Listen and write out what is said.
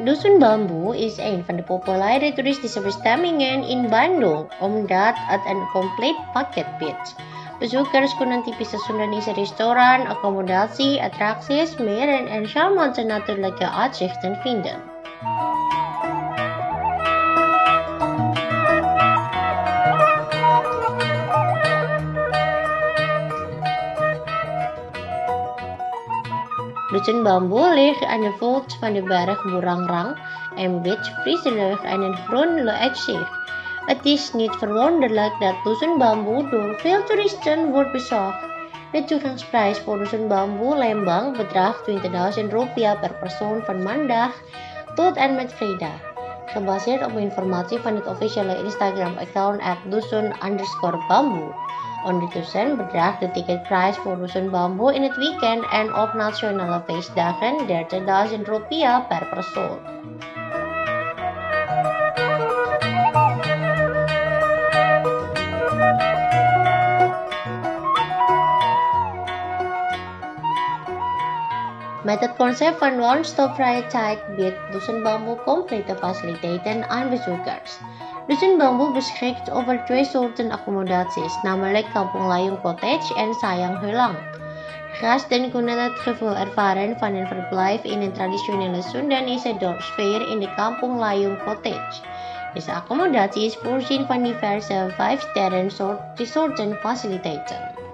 Dusun Bambu is een van de populaire toeristische bestemmingen in Bandung, omdat het een compleet pakket biedt. Bezoekers kunnen typische Sundanese restaurant, accommodatie, attracties, meer en charmante natuurlijke uitzichten vinden. Dusun Bambu ligt aan de voet van de berg Burangrang en biedt frisse lucht en een groen uitzicht. Het is niet verwonderlijk dat Dusun Bambu door veel toeristen wordt bezocht. De toegangsprijs voor Dusun Bambu Lembang bedraagt 20.000 rupiah per persoon van maandag tot en met vrijdag. Gebaseerd op informatie van het officiële Instagram-account @dusun_bambu. Ondertussen bedraagt de ticketprijs voor Dusun Bambu in het weekend en op nationale feestdagen 30.000 rupiah per persoon. Met het concept van one-stop vrije tijd biedt Dusun Bambu complete faciliteiten aan bezoekers. Dusun Bambu beschikt over 2 soorten accommodaties, namelijk Kampung Layung Cottage en Sayang Heulang. Gasten kunnen het gevoel ervaren van een verblijf in een traditionele Sundanese dorpssfeer in de Kampung Layung Cottage. Deze accommodatie is voorzien van diverse 5-sterren resorten faciliteiten.